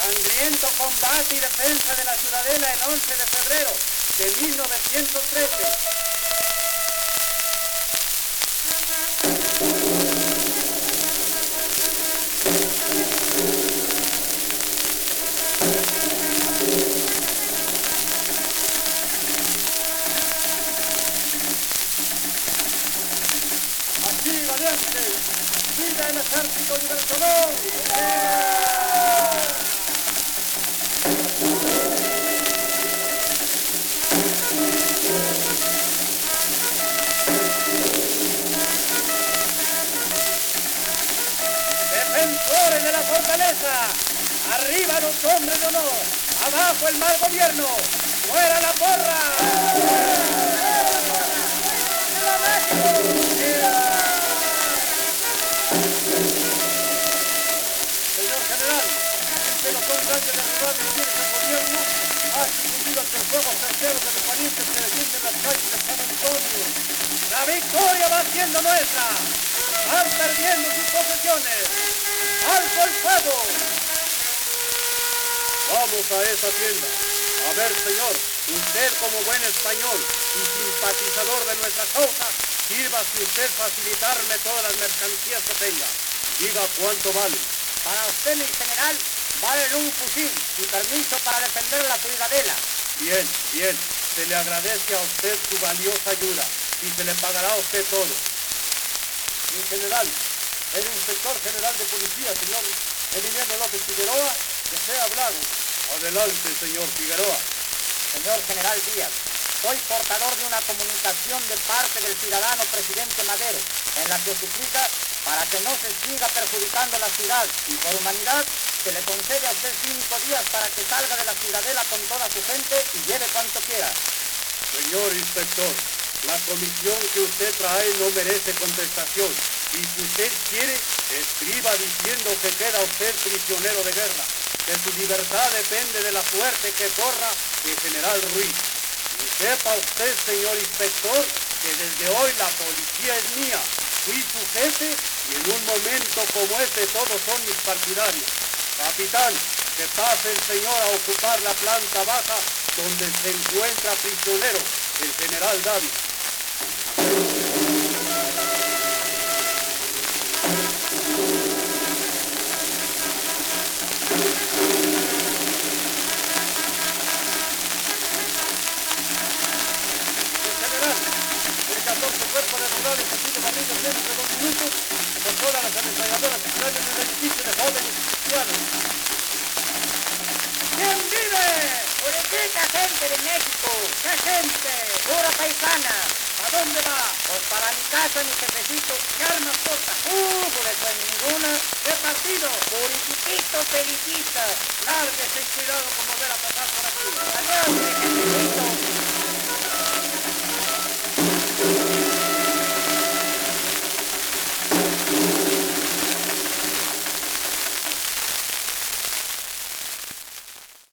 Sangriento combate y defensa de la Ciudadela el 11 de febrero de 1913. ¡Aquí, valientes! ¡Viva el ejército libertador! ¡Defensores de la fortaleza! ¡Arriba los hombres de honor! ¡Abajo el mal gobierno! ¡Fuera la porra! Señor general, el pelotón grande de rival que tiene el gobierno ha sucumbido ante el fuego certero de los valientes que defienden las calles de San Antonio. ¡La victoria va siendo nuestra! ¡Van perdiendo sus posesiones! ¡Alto el fuego! Vamos a esa tienda. A ver, señor, usted como buen español y simpatizador de nuestra causa, sírvase usted facilitarme todas las mercancías que tenga. Diga cuánto vale. Para usted, mi general, valen un fusil y permiso para defender la Ciudadela. Bien, bien. Se le agradece a usted su valiosa ayuda y se le pagará a usted todo. Mi general, el inspector general de policía, señor Emiliano López Figueroa, desea hablar. Adelante, señor Figueroa. Señor general Díaz, soy portador de una comunicación de parte del ciudadano presidente Madero, en la que suplica para que no se siga perjudicando la ciudad y por humanidad se le concede a usted 5 días para que salga de la Ciudadela con toda su gente y lleve cuanto quiera. Señor inspector, la comisión que usted trae no merece contestación. Y si usted quiere, escriba diciendo que queda usted prisionero de guerra, que su libertad depende de la suerte que corra el general Ruiz. Y sepa usted, señor inspector, que desde hoy la policía es mía. Fui su jefe y en un momento como este todos son mis partidarios. Capitán, que pase el señor a ocupar la planta baja donde se encuentra prisionero el general David. Cuerpo de rurales ha sido barrido en menos de 2 minutos por todas las ametralladoras que salen del edificio de jóvenes cristianos. ¿Quién vive? Purifica gente de México. ¿Qué gente? Pura paisana. ¿A dónde va? Pues para mi casa, mi jefecito. ¿Qué armas porta? Pues ninguna. ¿Qué partido? Purifiquito, felicita. Lárguese y cuidado con volver a pasar por aquí. Adiós, mi jefecito.